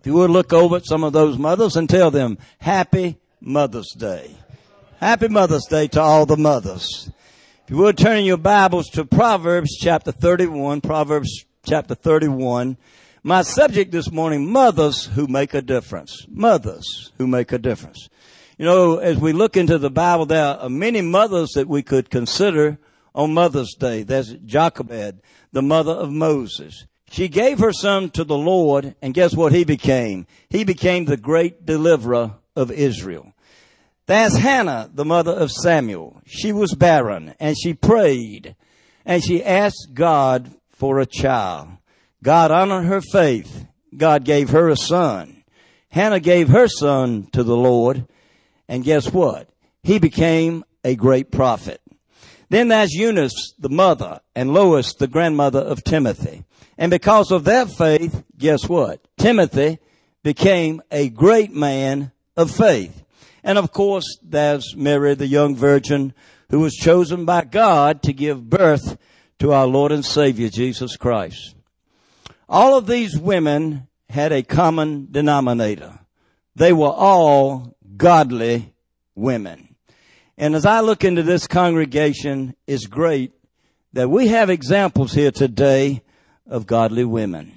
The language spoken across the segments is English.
If you would look over at some of those mothers and tell them, Happy Mother's Day. Happy Mother's Day to all the mothers. If you would turn your Bibles to Proverbs chapter 31, Proverbs chapter 31. My subject this morning, mothers who make a difference. Mothers who make a difference. You know, as we look into the Bible, there are many mothers that we could consider on Mother's Day. There's Jochebed, the mother of Moses. She gave her son to the Lord, and guess what he became? He became the great deliverer of Israel. There's Hannah, the mother of Samuel. She was barren, and she prayed, and she asked God for a child. God honored her faith. God gave her a son. Hannah gave her son to the Lord, and guess what? He became a great prophet. Then there's Eunice, the mother, and Lois, the grandmother of Timothy. And because of their faith, guess what? Timothy became a great man of faith. And of course, there's Mary, the young virgin, who was chosen by God to give birth to our Lord and Savior, Jesus Christ. All of these women had a common denominator. They were all godly women. And as I look into this congregation, it's great that we have examples here today of godly women.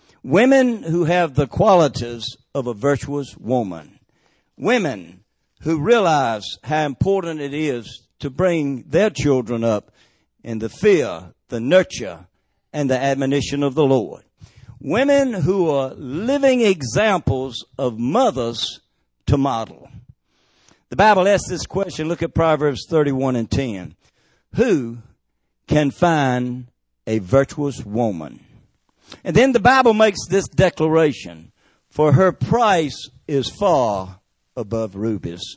Women who have the qualities of a virtuous woman. Women who realize how important it is to bring their children up in the fear, the nurture, and the admonition of the Lord. Women who are living examples of mothers to model. The Bible asks this question. Look at Proverbs 31 and 10. Who can find a virtuous woman? And then the Bible makes this declaration. For her price is far above rubies.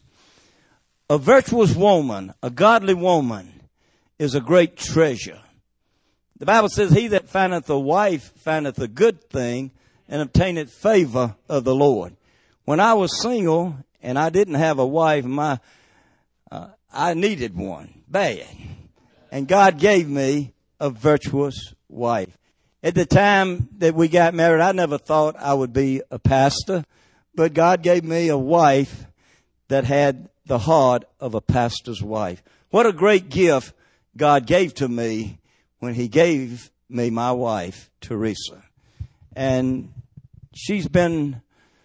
A virtuous woman, a godly woman, is a great treasure. The Bible says, he that findeth a wife findeth a good thing and obtaineth favor of the Lord. When I was single and I didn't have a wife, I needed one bad. And God gave me a virtuous wife. At the time that we got married, I never thought I would be a pastor, but God gave me a wife that had the heart of a pastor's wife. What a great gift God gave to me when he gave me my wife, Teresa. And she's been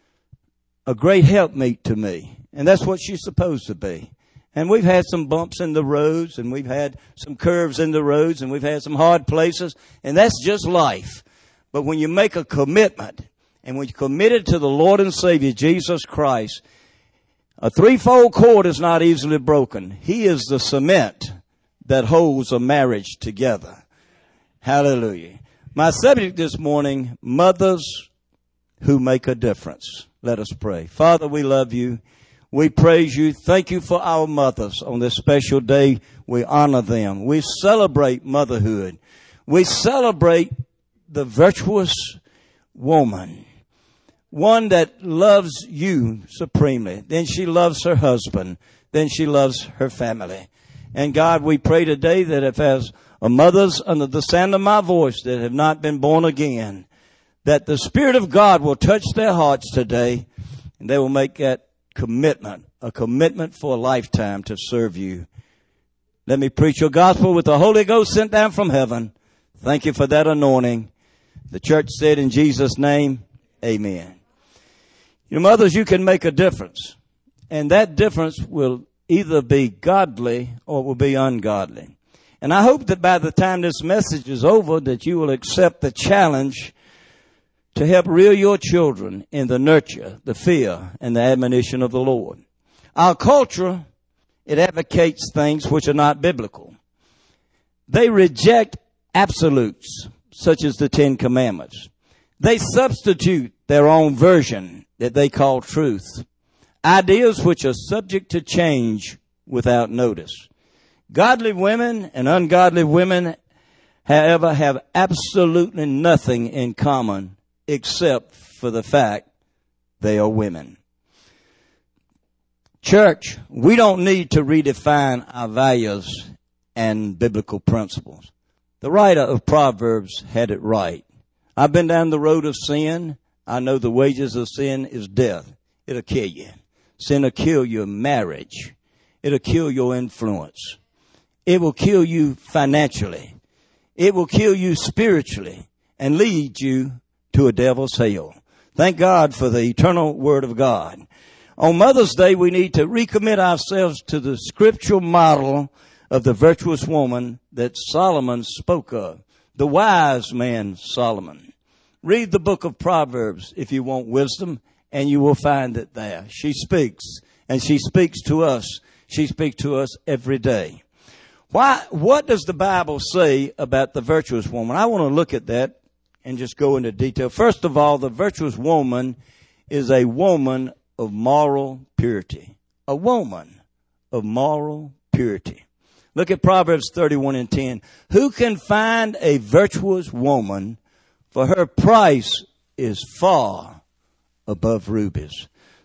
a great helpmeet to me. And that's what she's supposed to be. And we've had some bumps in the roads, and we've had some curves in the roads, and we've had some hard places, and that's just life. But when you make a commitment, and when you're committed to the Lord and Savior, Jesus Christ, a threefold cord is not easily broken. He is the cement that holds a marriage together. Hallelujah. My subject this morning, mothers who make a difference. Let us pray. Father, we love you. We praise you. Thank you for our mothers on this special day. We honor them. We celebrate motherhood. We celebrate the virtuous woman. One that loves you supremely. Then she loves her husband. Then she loves her family. And God, we pray today that if there's mothers under the sound of my voice that have not been born again, that the Spirit of God will touch their hearts today, and they will make that commitment, a commitment for a lifetime to serve you. Let me preach your gospel with the Holy Ghost sent down from heaven. Thank you for that anointing. The church said in Jesus' name, amen. You know, mothers, you can make a difference. And that difference will either be godly or it will be ungodly. And I hope that by the time this message is over, that you will accept the challenge to help rear your children in the nurture, the fear, and the admonition of the Lord. Our culture, it advocates things which are not biblical. They reject absolutes, such as the Ten Commandments. They substitute their own version that they call truth. Ideas which are subject to change without notice. Godly women and ungodly women, however, have absolutely nothing in common except for the fact they are women. Church, we don't need to redefine our values and biblical principles. The writer of Proverbs had it right. I've been down the road of sin. I know the wages of sin is death. It'll kill you. Sin will kill your marriage. It'll kill your influence. It will kill you financially. It will kill you spiritually and lead you to a devil's hell. Thank God for the eternal Word of God. On Mother's Day, we need to recommit ourselves to the scriptural model of the virtuous woman that Solomon spoke of, the wise man Solomon. Read the book of Proverbs if you want wisdom, and you will find it there. She speaks, and she speaks to us. She speaks to us every day. What does the Bible say about the virtuous woman? I want to look at that and just go into detail. First of all, the virtuous woman is a woman of moral purity. A woman of moral purity. Look at Proverbs 31:10. Who can find a virtuous woman? For her price is far above rubies.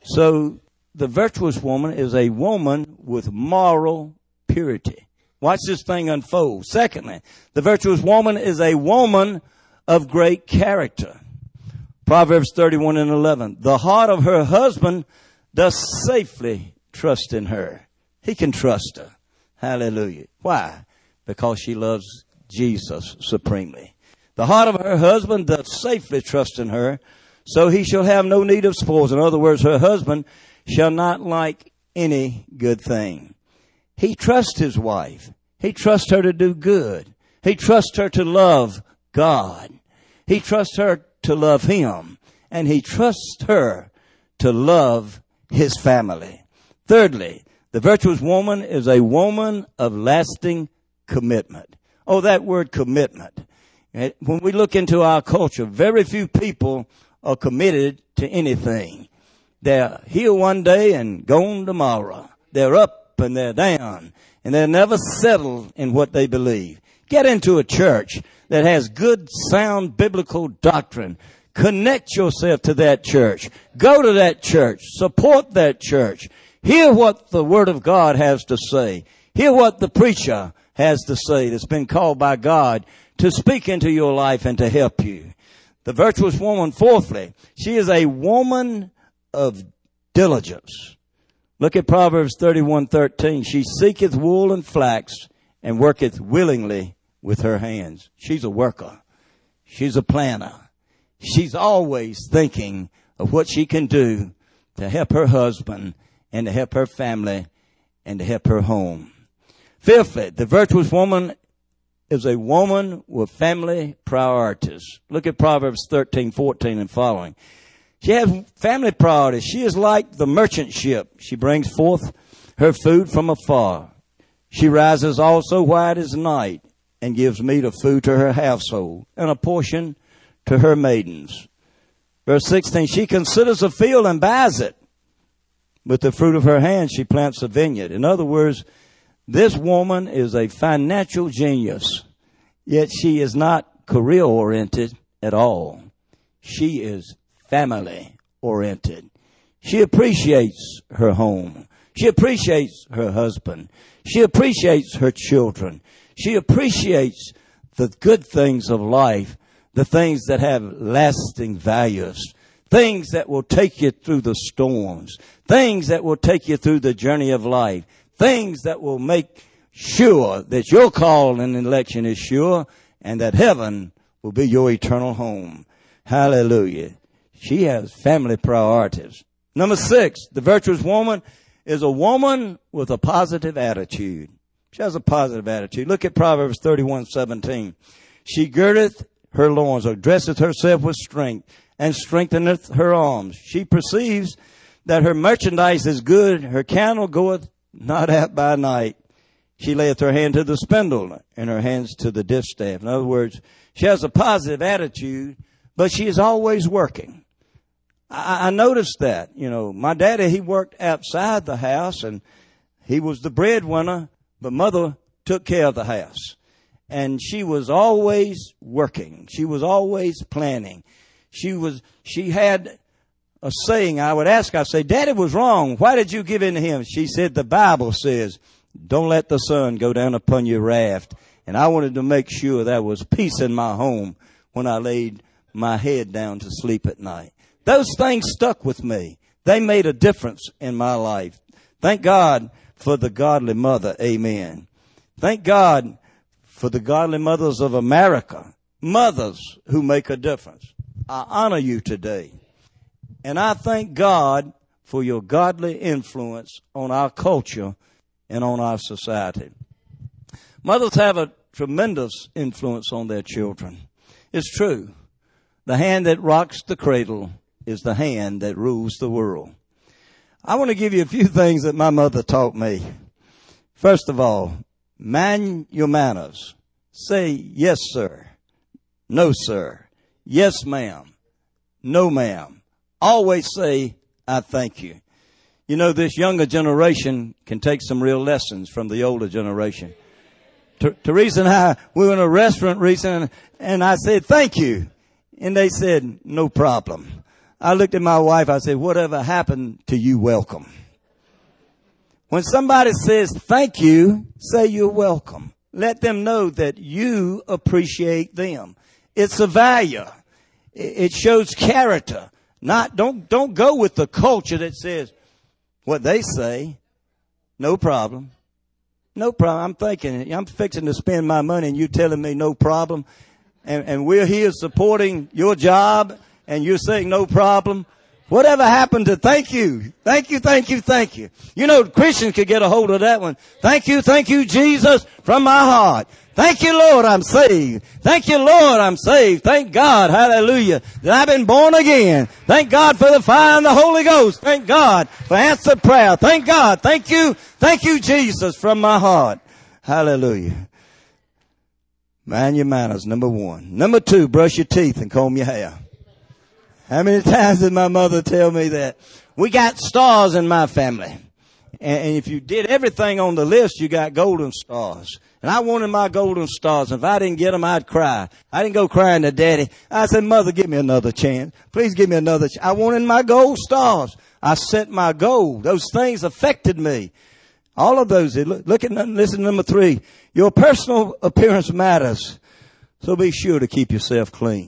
So the virtuous woman is a woman with moral purity. Watch this thing unfold. Secondly, the virtuous woman is a woman of great character. Proverbs 31:11. The heart of her husband does safely trust in her. He can trust her. Hallelujah. Why? Because she loves Jesus supremely. The heart of her husband does safely trust in her, so he shall have no need of spoils. In other words, her husband shall not lack any good thing. He trusts his wife. He trusts her to do good. He trusts her to love God. He trusts her to love him. And he trusts her to love his family. Thirdly, the virtuous woman is a woman of lasting commitment. Oh, that word commitment. When we look into our culture, very few people are committed to anything. They're here one day and gone tomorrow. They're up and they're down, and they're never settled in what they believe. Get into a church that has good, sound biblical doctrine. Connect yourself to that church. Go to that church. Support that church. Hear what the Word of God has to say. Hear what the preacher has to say that's been called by God to speak into your life and to help you. The virtuous woman, fourthly, she is a woman of diligence. Look at Proverbs 31:13. She seeketh wool and flax and worketh willingly with her hands. She's a worker. She's a planner. She's always thinking of what she can do to help her husband and to help her family and to help her home. Fifthly, the virtuous woman is a woman with family priorities. Look at Proverbs 13:14 and following. She has family priorities. She is like the merchant ship. She brings forth her food from afar. She rises also while it is night and gives meat of food to her household and a portion to her maidens. Verse 16, she considers a field and buys it. With the fruit of her hand, she plants a vineyard. In other words, this woman is a financial genius, yet she is not career-oriented at all. She is family-oriented. She appreciates her home. She appreciates her husband. She appreciates her children. She appreciates the good things of life, the things that have lasting values, things that will take you through the storms, things that will take you through the journey of life, things that will make sure that your call and election is sure and that heaven will be your eternal home. Hallelujah. She has family priorities. Number 6, the virtuous woman is a woman with a positive attitude. She has a positive attitude. Look at Proverbs 31:17. She girdeth her loins, or dresseth herself with strength, and strengtheneth her arms. She perceives that her merchandise is good. Her candle goeth not out by night. She layeth her hand to the spindle, and her hands to the distaff. In other words, she has a positive attitude, but she is always working. I noticed that. You know, my daddy, he worked outside the house, and he was the breadwinner, but mother took care of the house. And she was always working. She was always planning. She had a saying. I would ask, I say, Daddy was wrong. Why did you give in to him? She said, the Bible says, don't let the sun go down upon your wrath. And I wanted to make sure there was peace in my home when I laid my head down to sleep at night. Those things stuck with me. They made a difference in my life. Thank God for the godly mother. Amen. Thank God for the godly mothers of America. Mothers who make a difference. I honor you today. And I thank God for your godly influence on our culture and on our society. Mothers have a tremendous influence on their children. It's true. The hand that rocks the cradle is the hand that rules the world. I want to give you a few things that my mother taught me. First of all, mind your manners. Say yes, sir. No, sir. Yes, ma'am. No, ma'am. Always say, I thank you. You know, this younger generation can take some real lessons from the older generation. Teresa and I, we were in a restaurant recently, and I said, thank you. And they said, no problem. I looked at my wife, I said, whatever happened to you, welcome. When somebody says thank you, say you're welcome. Let them know that you appreciate them. It's a value. It shows character. Don't go with the culture that says what they say. No problem. No problem. I'm fixing to spend my money and you telling me no problem. And we're here supporting your job and you're saying no problem. Whatever happened to thank you? Thank you, thank you, thank you. You know, Christians could get a hold of that one. Thank you, Jesus, from my heart. Thank you, Lord, I'm saved. Thank you, Lord, I'm saved. Thank God, hallelujah, that I've been born again. Thank God for the fire and the Holy Ghost. Thank God for answered prayer. Thank God. Thank you, Jesus, from my heart. Hallelujah. Mind your manners, number one. Number two, brush your teeth and comb your hair. How many times did my mother tell me that? We got stars in my family. And if you did everything on the list, you got golden stars. And I wanted my golden stars. If I didn't get them, I'd cry. I didn't go crying to Daddy. I said, Mother, give me another chance. Please give me another chance. I wanted my gold stars. I set my goal. Those things affected me. All of those. Listen to number three. Your personal appearance matters. So be sure to keep yourself clean.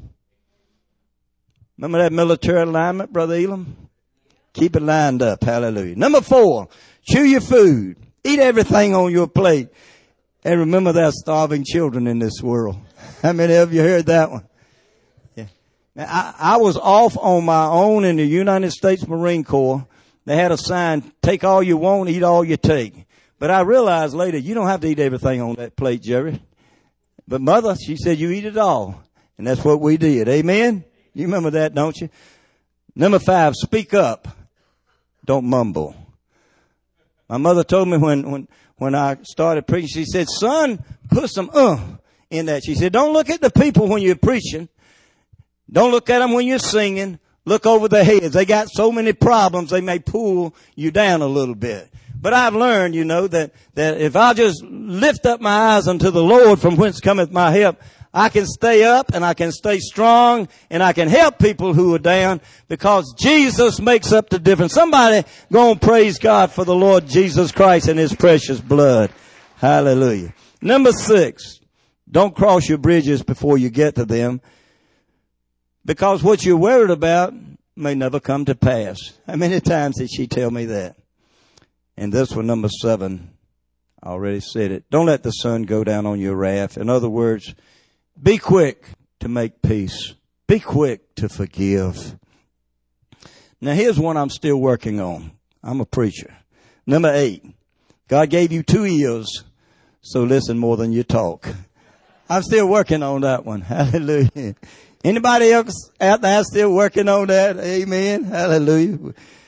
Remember that military alignment, Brother Elam? Keep it lined up. Hallelujah. Number four, chew your food. Eat everything on your plate. And remember there's starving children in this world. How many of you heard that one? Yeah. Now, I was off on my own in the United States Marine Corps. They had a sign, take all you want, eat all you take. But I realized later, you don't have to eat everything on that plate, Jerry. But Mother, she said, you eat it all. And that's what we did. Amen? You remember that, don't you? Number five, speak up. Don't mumble. My mother told me when I started preaching, she said, son, put some in that. She said, don't look at the people when you're preaching. Don't look at them when you're singing. Look over their heads. They got so many problems, they may pull you down a little bit. But I've learned, you know, that if I just lift up my eyes unto the Lord from whence cometh my help, I can stay up and I can stay strong and I can help people who are down because Jesus makes up the difference. Somebody go and praise God for the Lord Jesus Christ and His precious blood. Hallelujah. Number six, don't cross your bridges before you get to them because what you're worried about may never come to pass. How many times did she tell me that? And this one, number seven, I already said it. Don't let the sun go down on your wrath. In other words, be quick to make peace. Be quick to forgive. Now here's one I'm still working on. I'm a preacher. Number 8. God gave you 2 ears, so listen more than you talk. I'm still working on that one. Hallelujah. Anybody else out there still working on that? Amen. Hallelujah.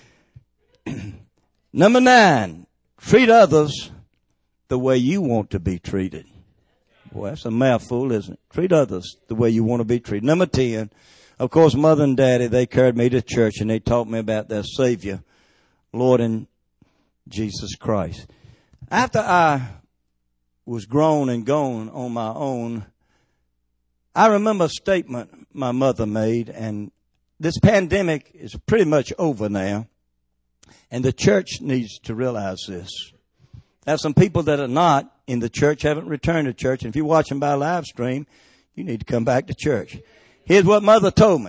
Number 9. Treat others the way you want to be treated. Boy, that's a mouthful, isn't it? Treat others the way you want to be treated. Number 10, of course, Mother and Daddy, they carried me to church and they taught me about their Savior, Lord and Jesus Christ. After I was grown and gone on my own, I remember a statement my mother made, and this pandemic is pretty much over now, and the church needs to realize this. Now, some people that are not in the church haven't returned to church. And if you're watching by live stream, you need to come back to church. Here's what Mother told me.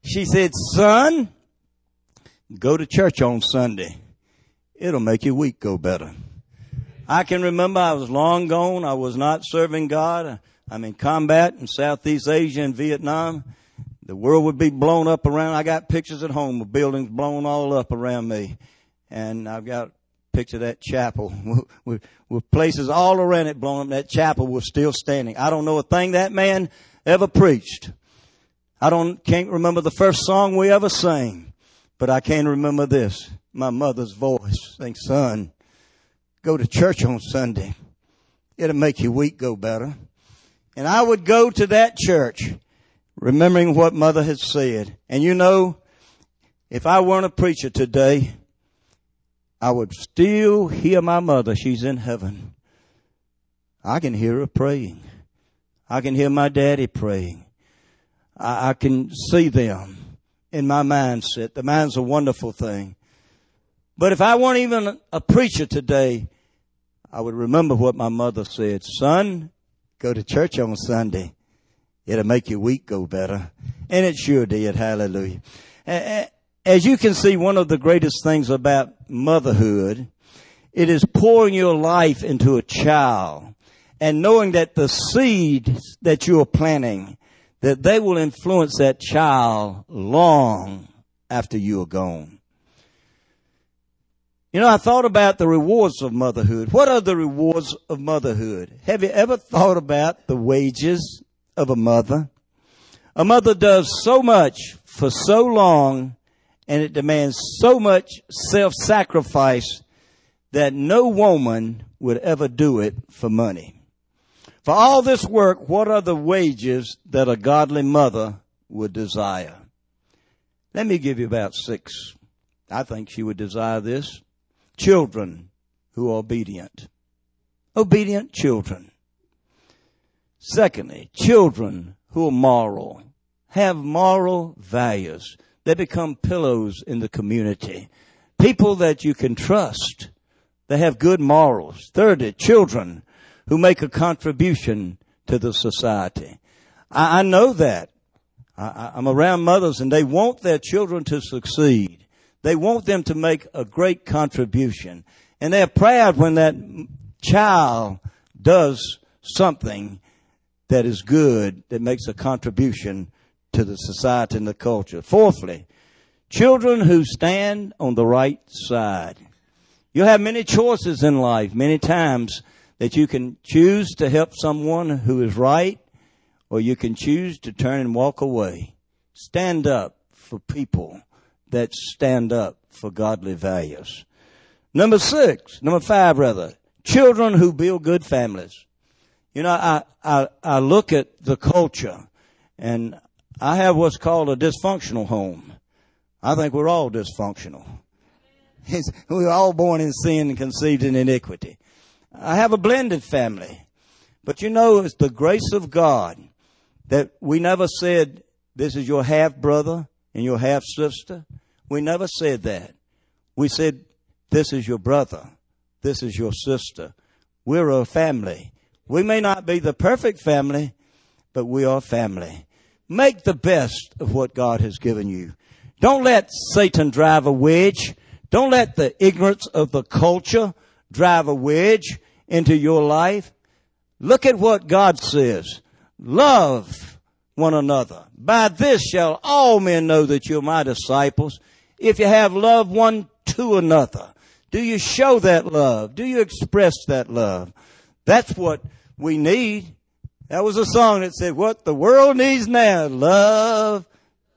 She said, son, go to church on Sunday. It'll make your week go better. I can remember I was long gone. I was not serving God. I'm in combat in Southeast Asia and Vietnam. The world would be blown up around. I got pictures at home of buildings blown all up around me. And I've got a picture of that chapel with places all around it blown up. That chapel was still standing. I don't know a thing that man ever preached. Can't remember the first song we ever sang, but I can remember this. My mother's voice saying, son, go to church on Sunday. It'll make your week go better. And I would go to that church remembering what mother had said. And you know, if I weren't a preacher today, I would still hear my mother. She's in heaven. I can hear her praying. I can hear my daddy praying. I can see them in my mindset. The mind's a wonderful thing. But if I weren't even a preacher today, I would remember what my mother said. Son, go to church on Sunday. It'll make your week go better. And it sure did. Hallelujah. As you can see, one of the greatest things about motherhood, it is pouring your life into a child and knowing that the seeds that you are planting, that they will influence that child long after you are gone. You know, I thought about the rewards of motherhood. What are the rewards of motherhood? Have you ever thought about the wages of a mother? A mother does so much for so long, and it demands so much self-sacrifice that no woman would ever do it for money. For all this work, what are the wages that a godly mother would desire? Let me give you about 6. I think she would desire this. Children who are obedient. Obedient children. Secondly, children who are moral. Have moral values. They become pillows in the community. People that you can trust. They have good morals. Thirdly, children who make a contribution to the society. I know that. I'm around mothers and they want their children to succeed. They want them to make a great contribution. And they're proud when that child does something that is good, that makes a contribution to the society and the culture. Fourthly, children who stand on the right side. You'll have many choices in life, many times, that you can choose to help someone who is right, or you can choose to turn and walk away. Stand up for people that stand up for godly values. Number 5, children who build good families. You know, I look at the culture, and I have what's called a dysfunctional home. I think we're all dysfunctional. We're all born in sin and conceived in iniquity. I have a blended family. But you know, it's the grace of God that we never said, this is your half-brother and your half-sister. We never said that. We said, this is your brother. This is your sister. We're a family. We may not be the perfect family, but we are family. Make the best of what God has given you. Don't let Satan drive a wedge. Don't let the ignorance of the culture drive a wedge into your life. Look at what God says. Love one another. By this shall all men know that you're my disciples, if you have love one to another. Do you show that love? Do you express that love? That's what we need. That was a song that said, what the world needs now, love.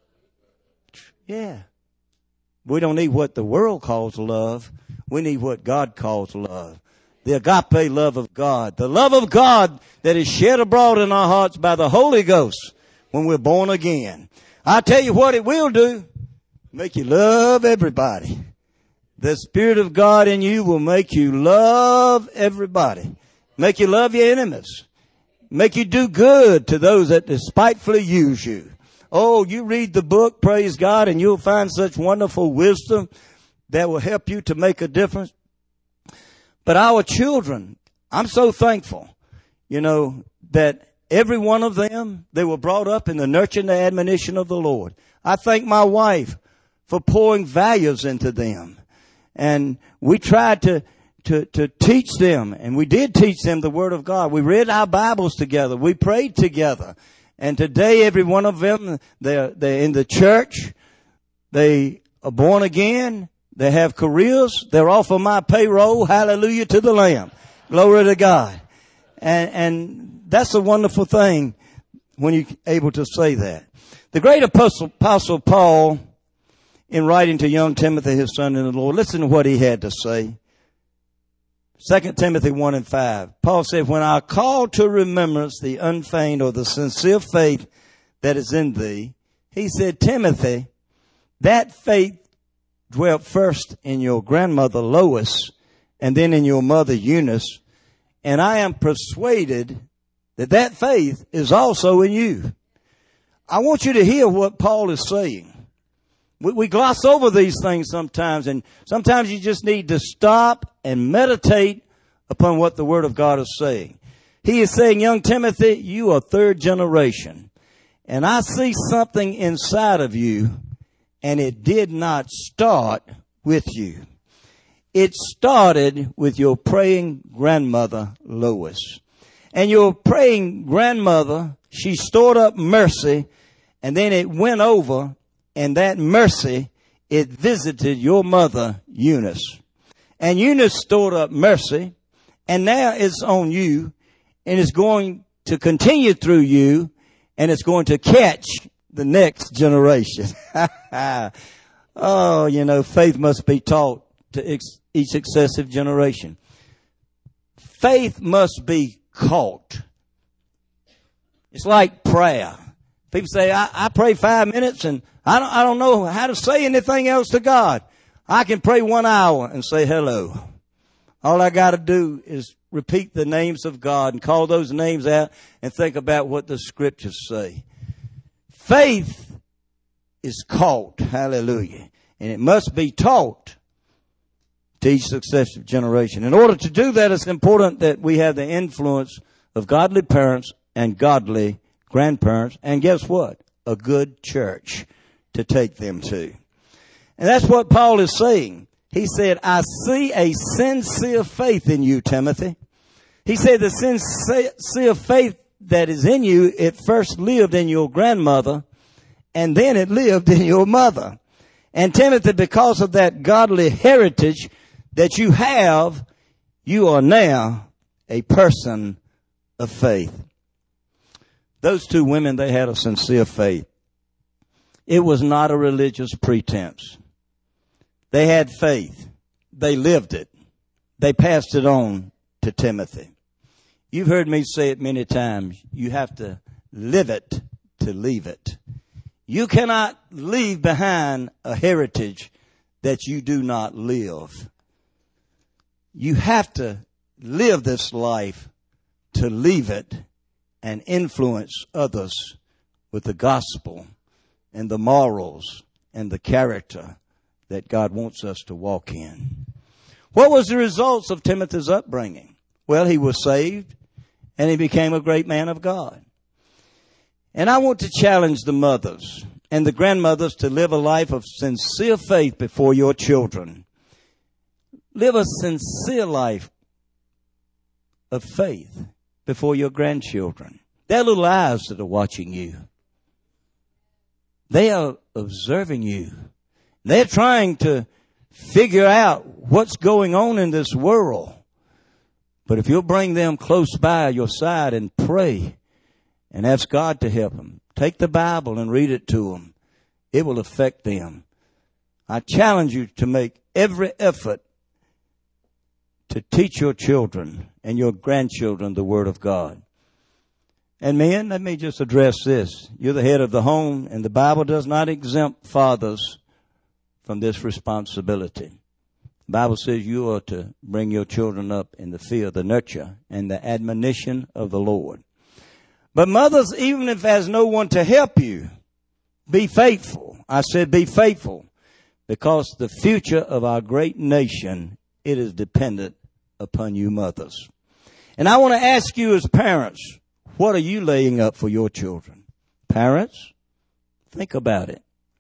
Yeah. We don't need what the world calls love. We need what God calls love. The agape love of God. The love of God that is shed abroad in our hearts by the Holy Ghost when we're born again. I tell you what it will do. Make you love everybody. The Spirit of God in you will make you love everybody. Make you love your enemies. Make you do good to those that despitefully use you. Oh, you read the book, praise God, and you'll find such wonderful wisdom that will help you to make a difference. But our children, I'm so thankful, you know, that every one of them, they were brought up in the nurture and the admonition of the Lord. I thank my wife for pouring values into them. And we tried to teach them, and we did teach them the Word of God. We read our Bibles together. We prayed together. And today, every one of them, they're in the church. They are born again. They have careers. They're off of my payroll. Hallelujah to the Lamb. Glory to God. And that's a wonderful thing when you're able to say that. The great apostle Paul, in writing to young Timothy, his son in the Lord, listen to what he had to say. 2 Timothy 1:5. Paul said, when I call to remembrance the unfeigned or the sincere faith that is in thee, he said, Timothy, that faith dwelt first in your grandmother Lois and then in your mother Eunice, and I am persuaded that that faith is also in you. I want you to hear what Paul is saying. We gloss over these things sometimes, and sometimes you just need to stop and meditate upon what the Word of God is saying. He is saying, young Timothy, you are third generation, and I see something inside of you, and it did not start with you. It started with your praying grandmother, Lois. And your praying grandmother, she stored up mercy, and then it went over, and that mercy, it visited your mother, Eunice. And Eunice stored up mercy, and now it's on you, and it's going to continue through you, and it's going to catch the next generation. Oh, faith must be taught to each successive generation. Faith must be caught. It's like prayer. People say, I pray 5 minutes and I don't know how to say anything else to God. I can pray 1 hour and say hello. All I got to do is repeat the names of God and call those names out and think about what the scriptures say. Faith is caught. Hallelujah. And it must be taught to each successive generation. In order to do that, it's important that we have the influence of godly parents and godly grandparents. And guess what? A good church to take them to. And that's what Paul is saying. He said, I see a sincere faith in you, Timothy. He said the sincere faith that is in you, it first lived in your grandmother, and then it lived in your mother. And Timothy, because of that godly heritage that you have, you are now a person of faith. Those two women, they had a sincere faith. It was not a religious pretense. They had faith. They lived it. They passed it on to Timothy. You've heard me say it many times. You have to live it to leave it. You cannot leave behind a heritage that you do not live. You have to live this life to leave it and influence others with the gospel and the morals and the character that God wants us to walk in. What was the results of Timothy's upbringing? Well, he was saved and he became a great man of God. And I want to challenge the mothers and the grandmothers to live a life of sincere faith before your children. Live a sincere life of faith before your grandchildren. They're little eyes that are watching you. They are observing you. They're trying to figure out what's going on in this world. But if you'll bring them close by your side and pray and ask God to help them, take the Bible and read it to them, it will affect them. I challenge you to make every effort to teach your children and your grandchildren the Word of God. And men, let me just address this. You're the head of the home, and the Bible does not exempt fathers from this responsibility. The Bible says you are to bring your children up in the fear, the nurture, and the admonition of the Lord. But mothers, even if there's no one to help you, be faithful. I said be faithful, because the future of our great nation, it is dependent upon you mothers. And I want to ask you as parents, what are you laying up for your children? Parents, think about it.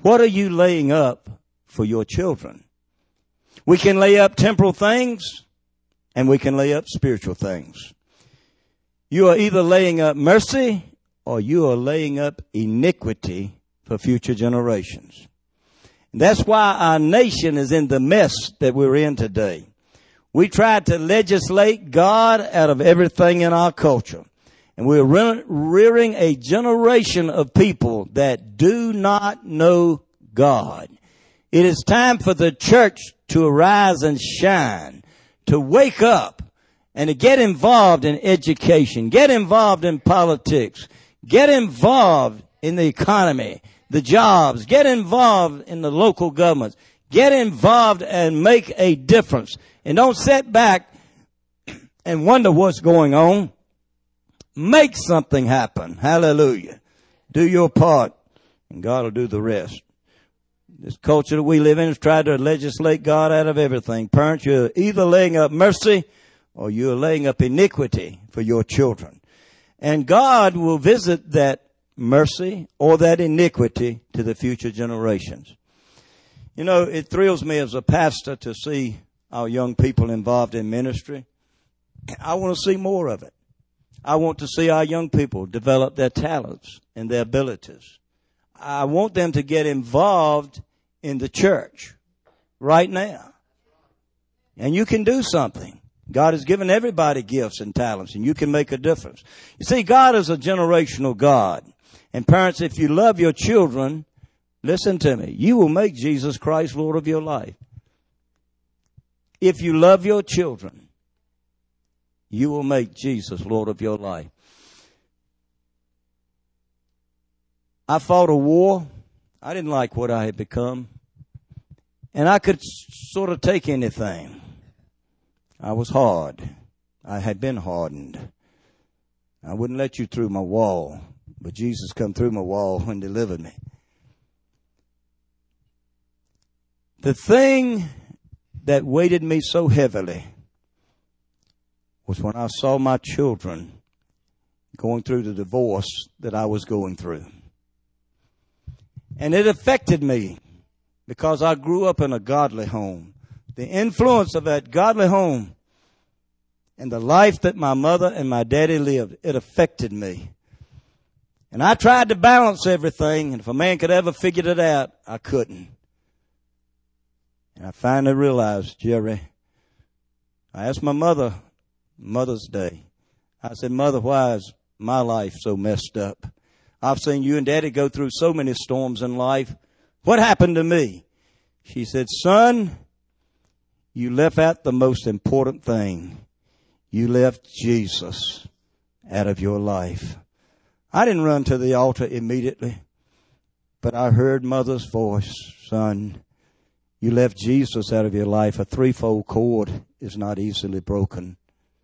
What are you laying up for your children? We can lay up temporal things and we can lay up spiritual things. You are either laying up mercy or you are laying up iniquity for future generations. And that's why our nation is in the mess that we're in today. We tried to legislate God out of everything in our culture. And we're rearing a generation of people that do not know God. It is time for the church to arise and shine, to wake up and to get involved in education, get involved in politics, get involved in the economy, the jobs, get involved in the local governments, get involved and make a difference. And don't sit back and wonder what's going on. Make something happen. Hallelujah. Do your part and God will do the rest. This culture that we live in has tried to legislate God out of everything. Parents, you're either laying up mercy or you're laying up iniquity for your children. And God will visit that mercy or that iniquity to the future generations. You know, it thrills me as a pastor to see our young people involved in ministry. I want to see more of it. I want to see our young people develop their talents and their abilities. I want them to get involved in the church right now. And you can do something. God has given everybody gifts and talents, and you can make a difference. You see, God is a generational God. And parents, if you love your children, listen to me, you will make Jesus Christ Lord of your life. If you love your children, you will make Jesus Lord of your life. I fought a war. I didn't like what I had become. And I could sort of take anything. I was hard. I had been hardened. I wouldn't let you through my wall. But Jesus come through my wall and delivered me. The thing that weighted me so heavily was when I saw my children going through the divorce that I was going through. And it affected me because I grew up in a godly home. The influence of that godly home and the life that my mother and my daddy lived, it affected me. And I tried to balance everything, and if a man could ever figure it out, I couldn't. And I finally realized, Jerry, I asked my mother, Mother's Day, I said, Mother, why is my life so messed up? I've seen you and Daddy go through so many storms in life. What happened to me? She said, son, you left out the most important thing. You left Jesus out of your life. I didn't run to the altar immediately, but I heard Mother's voice, son, you left Jesus out of your life. A threefold cord is not easily broken.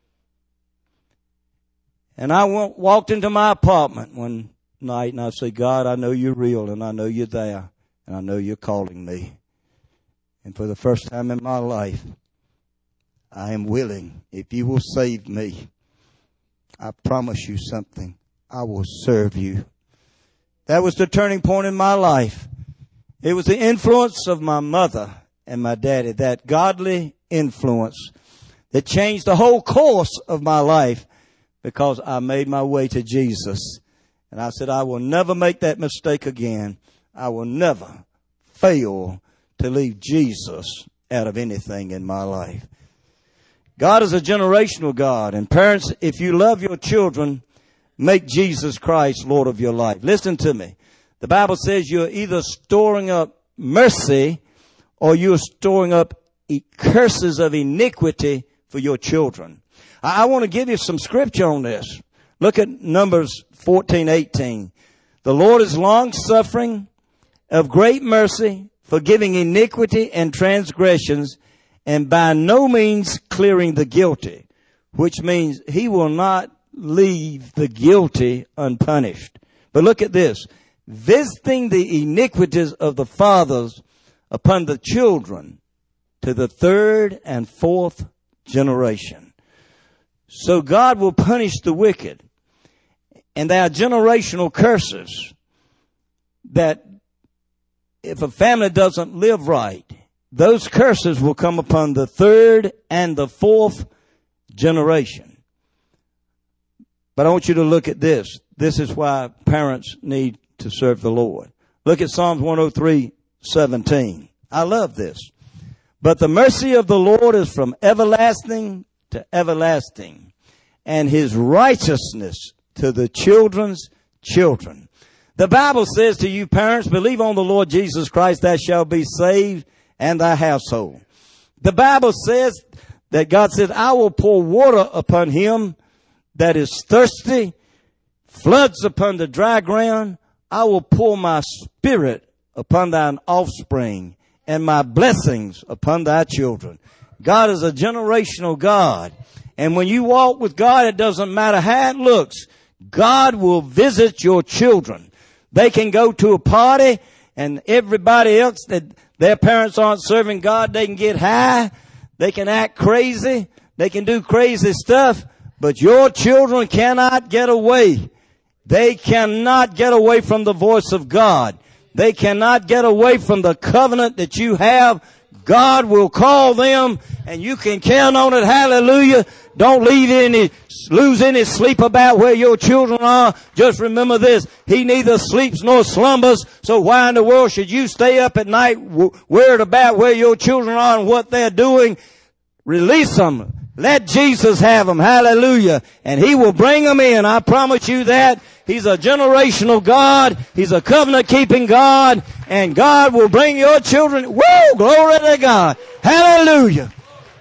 And I walked into my apartment one night and I said, God, I know you're real and I know you're there and I know you're calling me. And for the first time in my life, I am willing. If you will save me, I promise you something. I will serve you. That was the turning point in my life. It was the influence of my mother and my daddy, that godly influence that changed the whole course of my life because I made my way to Jesus. And I said, I will never make that mistake again. I will never fail to leave Jesus out of anything in my life. God is a generational God. And parents, if you love your children, make Jesus Christ Lord of your life. Listen to me. The Bible says you're either storing up mercy or you're storing up curses of iniquity for your children. I want to give you some scripture on this. Look at Numbers 14:18. The Lord is long-suffering, of great mercy, forgiving iniquity and transgressions, and by no means clearing the guilty, which means he will not leave the guilty unpunished. But look at this. Visiting the iniquities of the fathers upon the children to the third and fourth generation. So God will punish the wicked. And there are generational curses that if a family doesn't live right, those curses will come upon the third and the fourth generation. But I want you to look at this. This is why parents need to serve the Lord. Look at Psalms 103:17. I love this. But the mercy of the Lord is from everlasting to everlasting, and his righteousness to the children's children. The Bible says to you parents, believe on the Lord Jesus Christ, thou shalt be saved and thy household. The Bible says that God says, I will pour water upon him that is thirsty, floods upon the dry ground. I will pour my spirit upon thine offspring and my blessings upon thy children. God is a generational God. And when you walk with God, it doesn't matter how it looks. God will visit your children. They can go to a party and everybody else that their parents aren't serving God, they can get high. They can act crazy. They can do crazy stuff. But your children cannot get away. They cannot get away from the voice of God. They cannot get away from the covenant that you have. God will call them and you can count on it. Hallelujah. Don't lose any sleep about where your children are. Just remember this. He neither sleeps nor slumbers. So why in the world should you stay up at night worried about where your children are and what they're doing? Release them. Let Jesus have them. Hallelujah. And he will bring them in. I promise you that. He's a generational God. He's a covenant-keeping God. And God will bring your children. Woo! Glory to God. Hallelujah.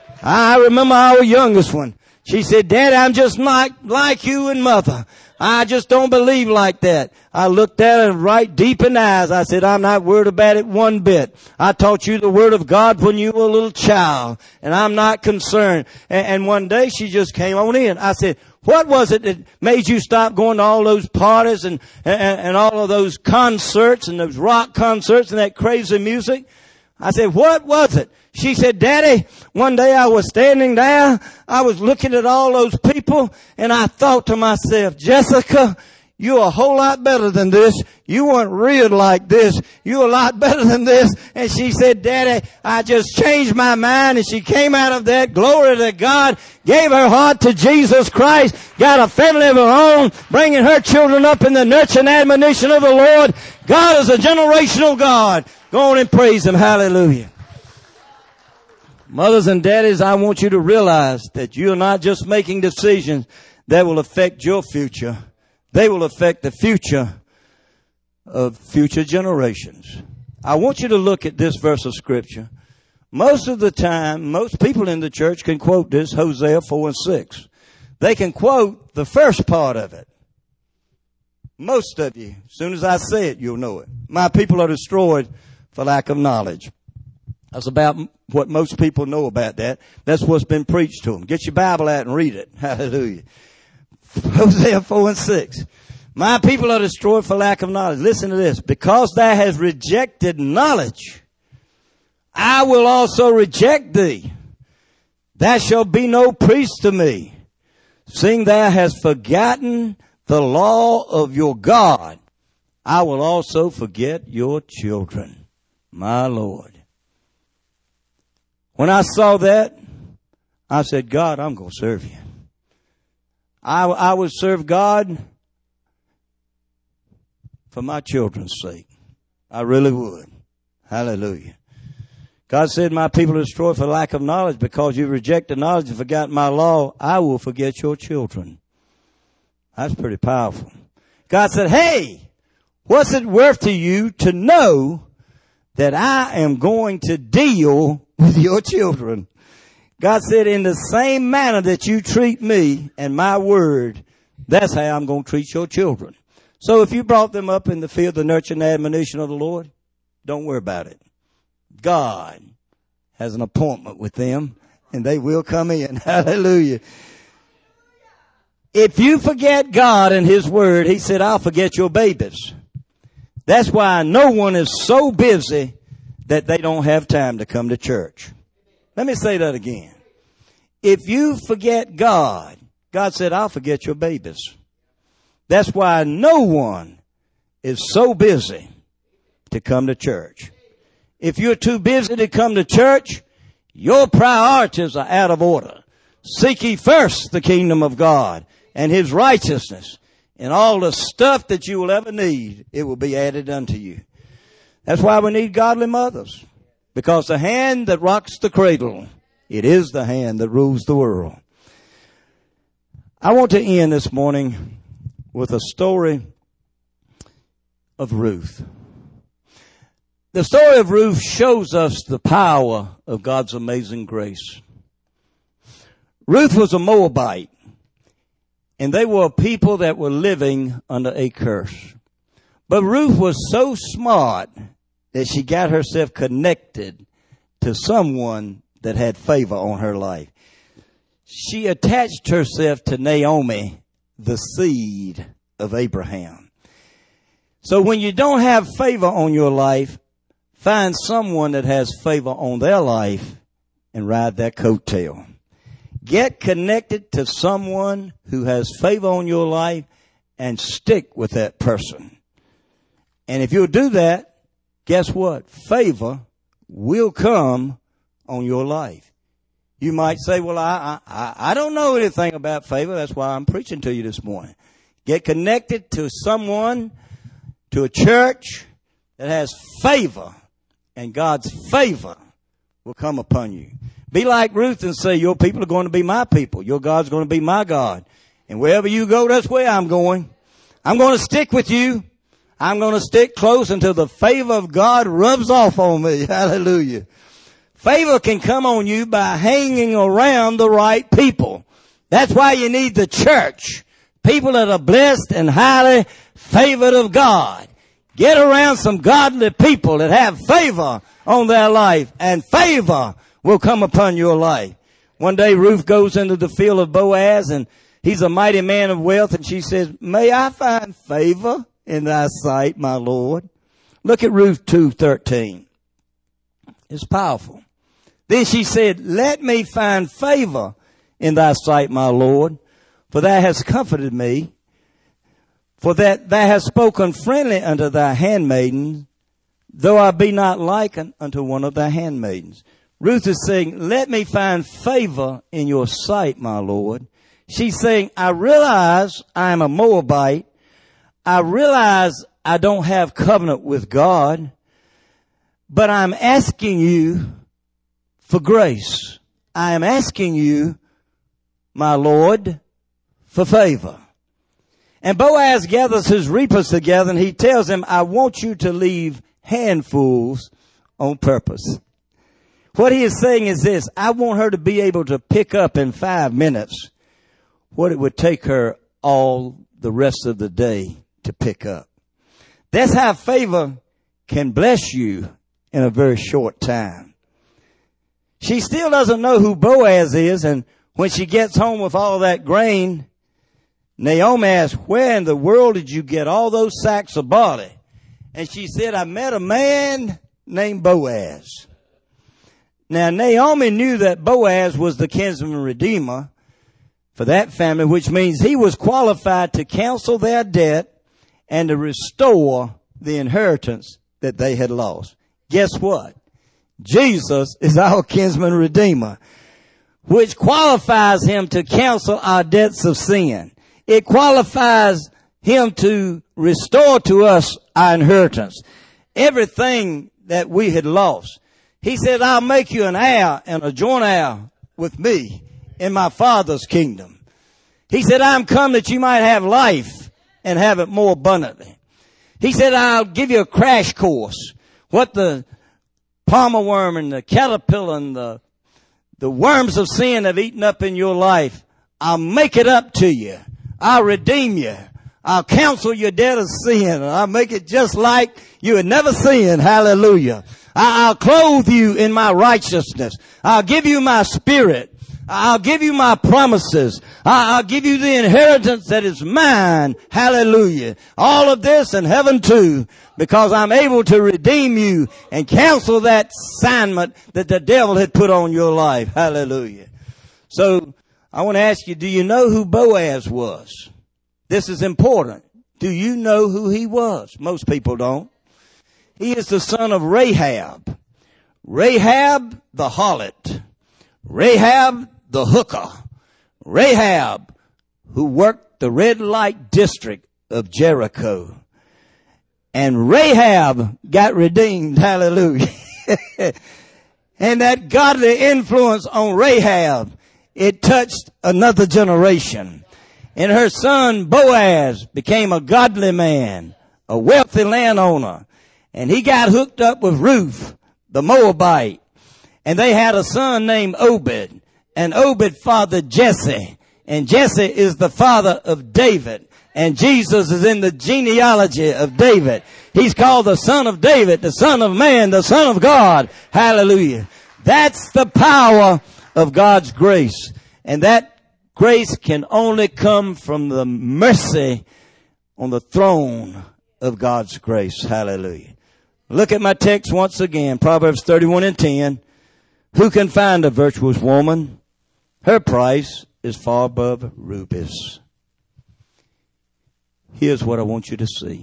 I remember our youngest one. She said, Dad, I'm just not like you and Mother. I just don't believe like that. I looked at her right deep in the eyes. I said, I'm not worried about it one bit. I taught you the Word of God when you were a little child, and I'm not concerned. And one day she just came on in. I said, what was it that made you stop going to all those parties and all of those concerts and those rock concerts and that crazy music? I said, what was it? She said, Daddy, one day I was standing there, I was looking at all those people, and I thought to myself, Jessica, you're a whole lot better than this. You weren't reared like this. You're a lot better than this. And she said, Daddy, I just changed my mind. And she came out of that, glory to God, gave her heart to Jesus Christ, got a family of her own, bringing her children up in the nurture and admonition of the Lord. God is a generational God. Go on and praise him. Hallelujah. Mothers and daddies, I want you to realize that you're not just making decisions that will affect your future. They will affect the future of future generations. I want you to look at this verse of Scripture. Most of the time, most people in the church can quote this, Hosea 4:6. They can quote the first part of it. Most of you, as soon as I say it, you'll know it. My people are destroyed for lack of knowledge. That's about what most people know about that. That's what's been preached to them. Get your Bible out and read it. Hallelujah. Hosea 4:6. My people are destroyed for lack of knowledge. Listen to this. Because thou hast rejected knowledge, I will also reject thee. Thou shalt be no priest to me. Seeing thou hast forgotten the law of your God, I will also forget your children. My Lord. When I saw that, I said, God, I'm going to serve you. I would serve God for my children's sake. I really would. Hallelujah. God said, my people are destroyed for lack of knowledge. Because you rejected knowledge and forgot my law, I will forget your children. That's pretty powerful. God said, hey, what's it worth to you to know that I am going to deal with your children? God said, in the same manner that you treat me and my word, that's how I'm going to treat your children. So if you brought them up in the field, the nurture and admonition of the Lord, don't worry about it. God has an appointment with them, and they will come in. Hallelujah. If you forget God and his word, he said, I'll forget your babies. That's why no one is so busy that they don't have time to come to church. Let me say that again. If you forget God, God said, I'll forget your babies. That's why no one is so busy to come to church. If you're too busy to come to church, your priorities are out of order. Seek ye first the kingdom of God and his righteousness, and all the stuff that you will ever need, it will be added unto you. That's why we need godly mothers. Because the hand that rocks the cradle, it is the hand that rules the world. I want to end this morning with a story of Ruth. The story of Ruth shows us the power of God's amazing grace. Ruth was a Moabite, and they were a people that were living under a curse. But Ruth was so smart that she got herself connected to someone that had favor on her life. She attached herself to Naomi, the seed of Abraham. So when you don't have favor on your life, find someone that has favor on their life and ride that coattail. Get connected to someone who has favor on your life and stick with that person. And if you'll do that, guess what? Favor will come on your life. You might say, well, I don't know anything about favor. That's why I'm preaching to you this morning. Get connected to someone, to a church that has favor, and God's favor will come upon you. Be like Ruth and say, your people are going to be my people. Your God's going to be my God. And wherever you go, that's where I'm going. I'm going to stick with you. I'm going to stick close until the favor of God rubs off on me. Hallelujah. Favor can come on you by hanging around the right people. That's why you need the church. People that are blessed and highly favored of God. Get around some godly people that have favor on their life, and favor will come upon your life. One day Ruth goes into the field of Boaz, and he's a mighty man of wealth, and she says, may I find favor in thy sight, my Lord? Look at Ruth 2:13. It's powerful. Then she said, let me find favor in thy sight, my Lord, for thou hast comforted me, for that thou hast spoken friendly unto thy handmaiden, though I be not likened unto one of thy handmaidens. Ruth is saying, let me find favor in your sight, my Lord. She's saying, I realize I am a Moabite. I realize I don't have covenant with God, but I'm asking you for grace. I am asking you, my Lord, for favor. And Boaz gathers his reapers together, and he tells them, I want you to leave handfuls on purpose. What he is saying is this: I want her to be able to pick up in 5 minutes what it would take her all the rest of the day to pick up. That's how favor can bless you in a very short time. She still doesn't know who Boaz is, and when she gets home with all that grain, Naomi asks, where in the world did you get all those sacks of barley? And she said, I met a man named Boaz. Now, Naomi knew that Boaz was the kinsman redeemer for that family, which means he was qualified to cancel their debt and to restore the inheritance that they had lost. Guess what? Jesus is our kinsman redeemer, which qualifies him to cancel our debts of sin. It qualifies him to restore to us our inheritance. Everything that we had lost. He said, I'll make you an heir and a joint heir with me in my Father's kingdom. He said, I'm come that you might have life and have it more abundantly. He said, I'll give you a crash course. What the palmer worm and the caterpillar and the worms of sin have eaten up in your life, I'll make it up to you. I'll redeem you. I'll cancel your debt of sin. I'll make it just like you had never sinned. Hallelujah. I'll clothe you in my righteousness. I'll give you my spirit. I'll give you my promises. I'll give you the inheritance that is mine. Hallelujah. All of this in heaven too, because I'm able to redeem you and cancel that assignment that the devil had put on your life. Hallelujah. So I want to ask you, do you know who Boaz was? This is important. Do you know who he was? Most people don't. He is the son of Rahab. Rahab the harlot, Rahab the hooker, Rahab who worked the red light district of Jericho. And Rahab got redeemed. Hallelujah. And that godly influence on Rahab, it touched another generation. And her son Boaz became a godly man, a wealthy landowner. And he got hooked up with Ruth, the Moabite. And they had a son named Obed. And Obed fathered Jesse. And Jesse is the father of David. And Jesus is in the genealogy of David. He's called the Son of David, the Son of Man, the Son of God. Hallelujah. That's the power of God's grace. And that grace can only come from the mercy on the throne of God's grace. Hallelujah. Look at my text once again. Proverbs 31:10. Who can find a virtuous woman? Her price is far above rubies. Here's what I want you to see.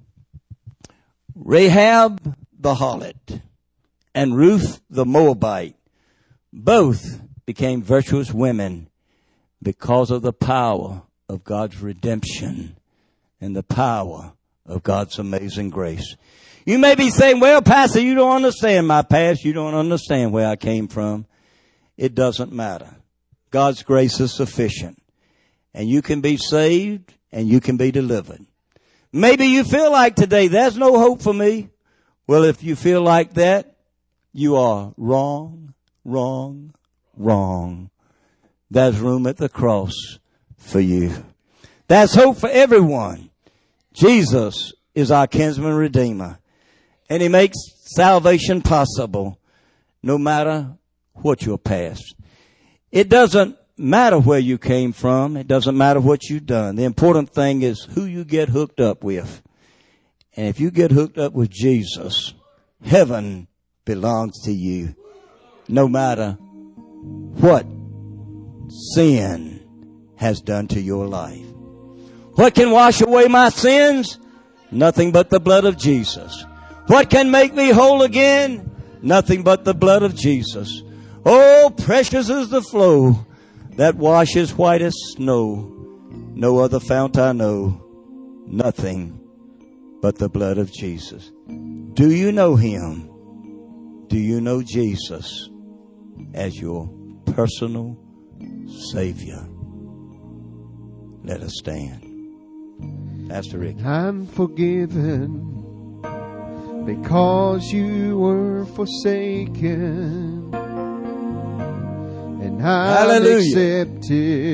Rahab the harlot and Ruth the Moabite both became virtuous women because of the power of God's redemption and the power of God's amazing grace. You may be saying, well, Pastor, you don't understand my past. You don't understand where I came from. It doesn't matter. God's grace is sufficient. And you can be saved and you can be delivered. Maybe you feel like today, there's no hope for me. Well, if you feel like that, you are wrong, wrong, wrong. There's room at the cross for you. There's hope for everyone. Jesus is our kinsman redeemer. And he makes salvation possible no matter what your past. It doesn't matter where you came from. It doesn't matter what you've done. The important thing is who you get hooked up with. And if you get hooked up with Jesus, heaven belongs to you no matter what sin has done to your life. What can wash away my sins? Nothing but the blood of Jesus. What can make me whole again? Nothing but the blood of Jesus. Oh, precious is the flow that washes white as snow. No other fount I know. Nothing but the blood of Jesus. Do you know him? Do you know Jesus as your personal Savior? Let us stand. Pastor Rick. I'm forgiven because you were forsaken, and I'm accepted.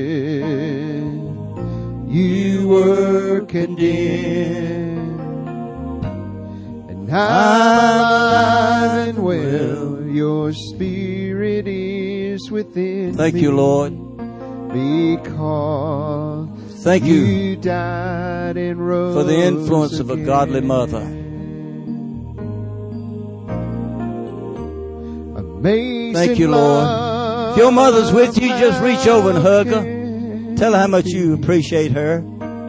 You were condemned, and I'm alive and well. Your spirit is within me. Thank you, Lord. Because thank you died and rose for the influence of a godly mother. Amazing. Thank you, Lord. If your mother's with you, just reach over and hug her. Tell her how much you appreciate her.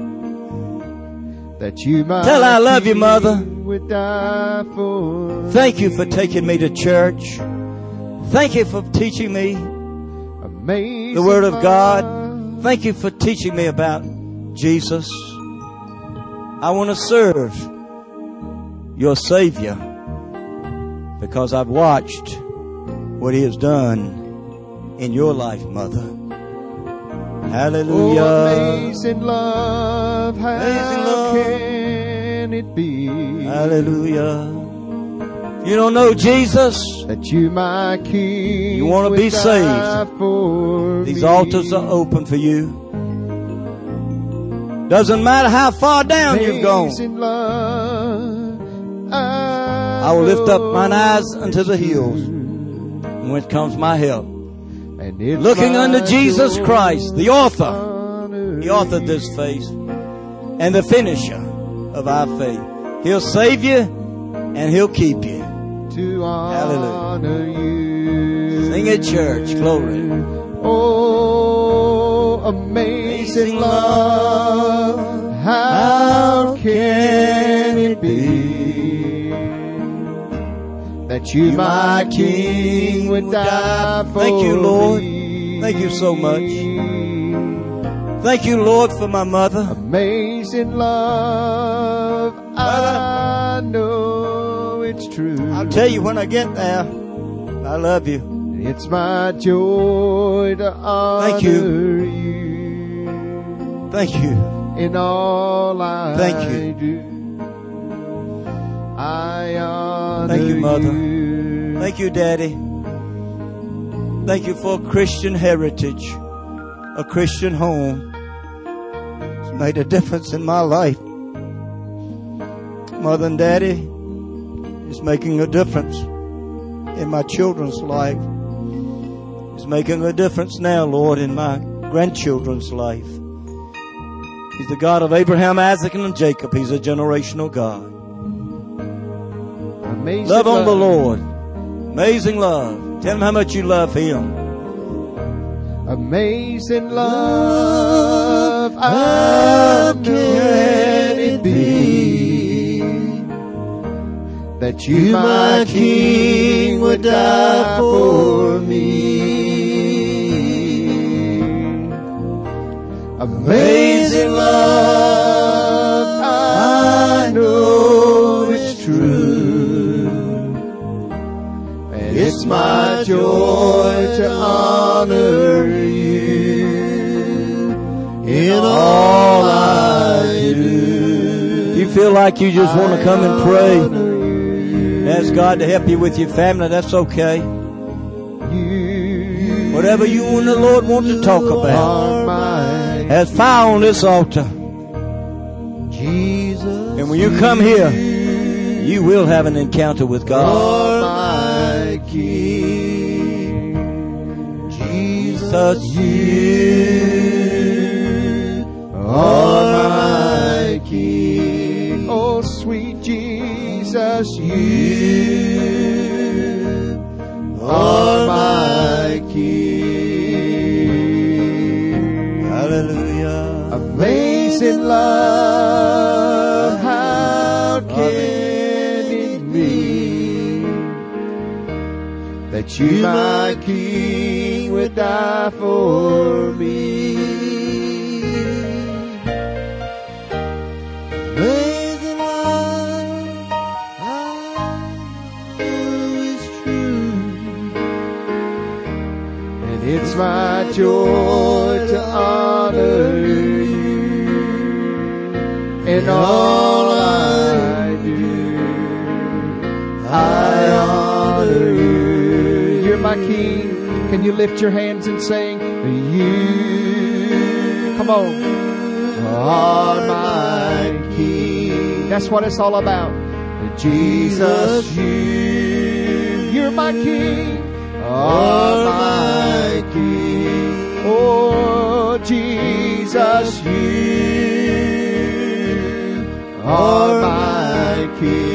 That you might tell her I love you, Mother. Would die for thank you for taking me to church. Thank you for teaching me the Word of God. Thank you for teaching me about Jesus. I want to serve your Savior because I've watched what He has done in your life, Mother. Hallelujah. Oh, amazing love, how amazing love. Can it be? Hallelujah. You don't know Jesus, that you my King, you want to be saved, these altars are open for you. Doesn't matter how far down you've gone. I will lift up mine eyes unto the hills, and whence comes my help. Looking unto Jesus Christ, the author of this faith, and the finisher of our faith. He'll save you, and He'll keep you. To honor you. Sing it, church. Glory. Oh, amazing love, how can it be that you, my King, would die for me. Thank you, Lord. Thank you so much. Thank you, Lord, for my mother. Amazing love, I know it's true. I'll tell you when I get there. I love you. It's my joy to honor you. Thank you. In all I Thank you. do, I honor Thank you, Mother. you. Thank you, Daddy. Thank you for a Christian heritage, a Christian home. It's made a difference in my life. Mother and Daddy is making a difference in my children's life. It's making a difference now, Lord, in my grandchildren's life. He's the God of Abraham, Isaac, and Jacob. He's a generational God. Amazing love on the Lord. Amazing love. Tell him how much you love him. Amazing love, how can it be that you, my King, would die for me? Amazing love, I know it's true, and it's my joy to honor you in all I do. You feel like you just want to come and pray, ask God to help you with your family, that's okay. Whatever you and the Lord want to talk about, has fire on this altar. Jesus, and when you come here, you will have an encounter with God. My King, Jesus, you are my King. Oh, sweet Jesus, you are my King. Hallelujah. Amazing love, how can it be that you, my King, would die for me? Amazing love, I know it's true, and it's my joy to honor you in all I do. I honor you. You're my King. Can you lift your hands and sing? You, come on, are my King. That's what it's all about. Jesus, you're my King. Are my King. Oh, Jesus, you are my King.